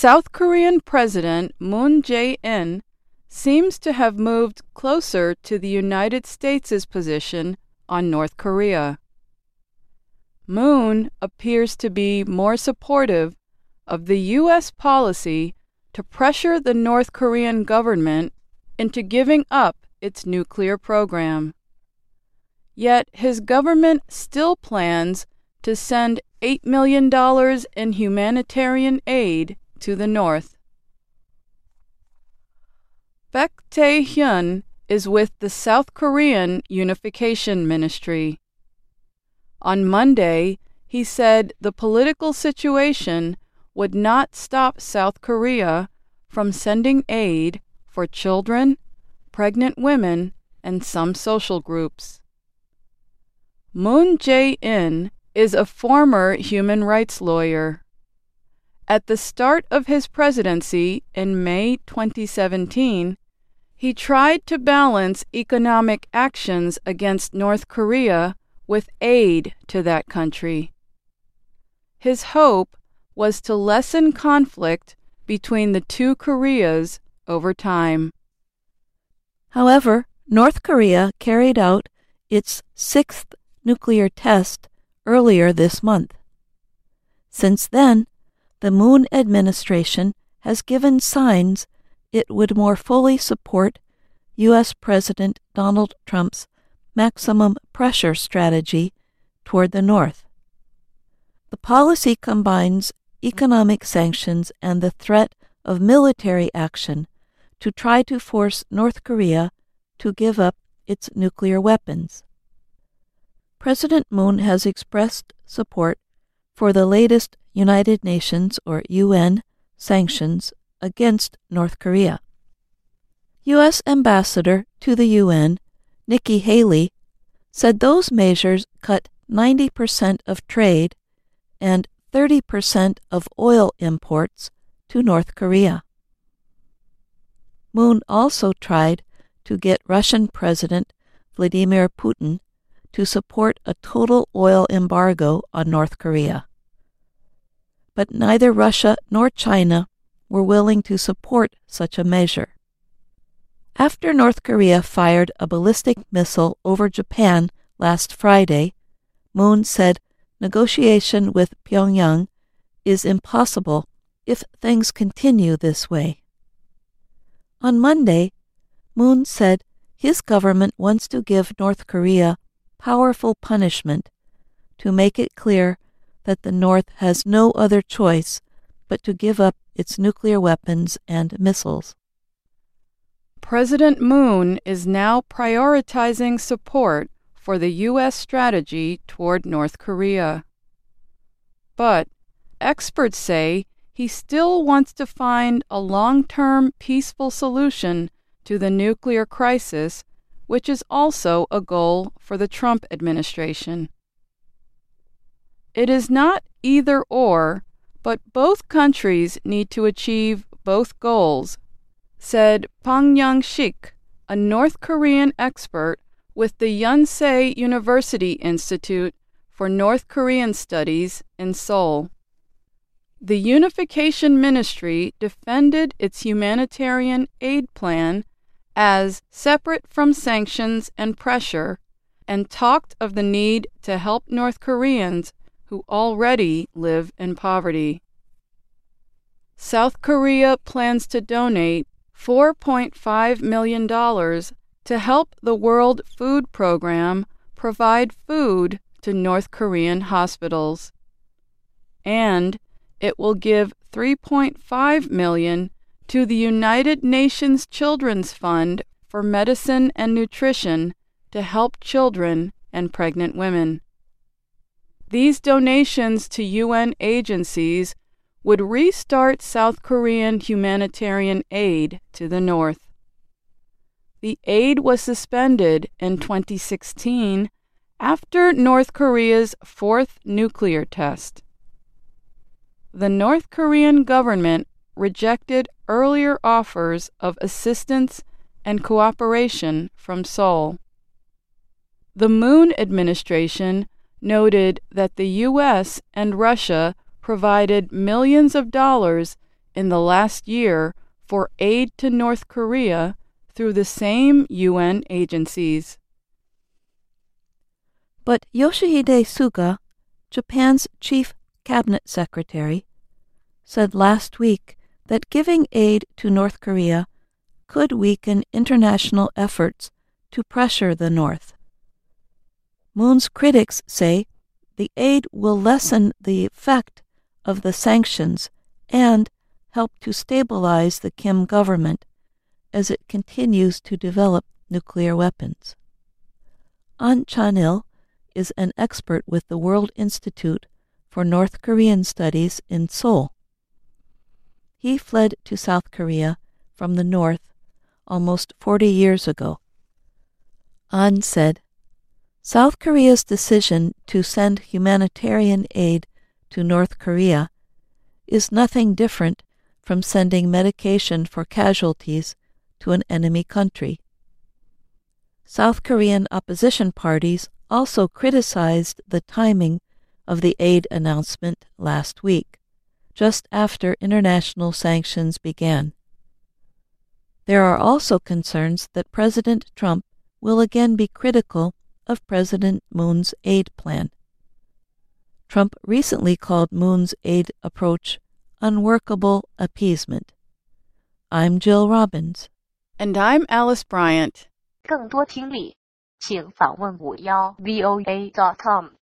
South Korean President Moon Jae-in seems to have moved closer to the United States' position on North Korea. Moon appears to be more supportive of the U.S. policy to pressure the North Korean government into giving up its nuclear program. Yet his government still plans to send $8 million in humanitarian aid to the North. Baek Tae-hyun is with the South Korean Unification Ministry. On Monday, he said the political situation would not stop South Korea from sending aid for children, pregnant women, and some social groups. Moon Jae-in is a former human rights lawyer. At the start of his presidency in May 2017, he tried to balance economic actions against North Korea with aid to that country. His hope was to lessen conflict between the two Koreas over time. However, North Korea carried out its sixth nuclear test earlier this month. Since then, the Moon administration has given signs it would more fully support U.S. President Donald Trump's maximum pressure strategy toward the North. The policy combines economic sanctions and the threat of military action to try to force North Korea to give up its nuclear weapons. President Moon has expressed support for the latest United Nations or UN sanctions against North Korea. U.S. Ambassador to the UN, Nikki Haley, said those measures cut 90% of trade and 30% of oil imports to North Korea. Moon also tried to get Russian President Vladimir Putin to support a total oil embargo on North Korea. But neither Russia nor China were willing to support such a measure. After North Korea fired a ballistic missile over Japan last Friday, Moon said negotiation with Pyongyang is impossible if things continue this way. On Monday, Moon said his government wants to give North Korea powerful punishment to make it clear that the North has no other choice but to give up its nuclear weapons and missiles. President Moon is now prioritizing support for the U.S. strategy toward North Korea. But experts say he still wants to find a long-term peaceful solution to the nuclear crisis, which is also a goal for the Trump administration. It is not either or, but both countries need to achieve both goals, said Pang Young-sik, a North Korean expert with the Yonsei University Institute for North Korean Studies in Seoul. The Unification Ministry defended its humanitarian aid plan as separate from sanctions and pressure, and talked of the need to help North Koreans who already live in poverty. South Korea plans to donate $4.5 million to help the World Food Program provide food to North Korean hospitals. And it will give $3.5 million to the United Nations Children's Fund for Medicine and Nutrition to help children and pregnant women. These donations to UN agencies would restart South Korean humanitarian aid to the North. The aid was suspended in 2016 after North Korea's fourth nuclear test. The North Korean government rejected earlier offers of assistance and cooperation from Seoul. The Moon administration noted that the U.S. and Russia provided millions of dollars in the last year for aid to North Korea through the same UN agencies. But Yoshihide Suga, Japan's chief cabinet secretary, said last week that giving aid to North Korea could weaken international efforts to pressure the North. Moon's critics say the aid will lessen the effect of the sanctions and help to stabilize the Kim government as it continues to develop nuclear weapons. An Chan-il is an expert with the World Institute for North Korean Studies in Seoul. He fled to South Korea from the North almost 40 years ago. An said, South Korea's decision to send humanitarian aid to North Korea is nothing different from sending medication for casualties to an enemy country. South Korean opposition parties also criticized the timing of the aid announcement last week, just after international sanctions began. There are also concerns that President Trump will again be critical of President Moon's aid plan. Trump recently called Moon's aid approach unworkable appeasement. I'm Jill Robbins. And I'm Alice Bryant. 更多听力，请访问51voa.com。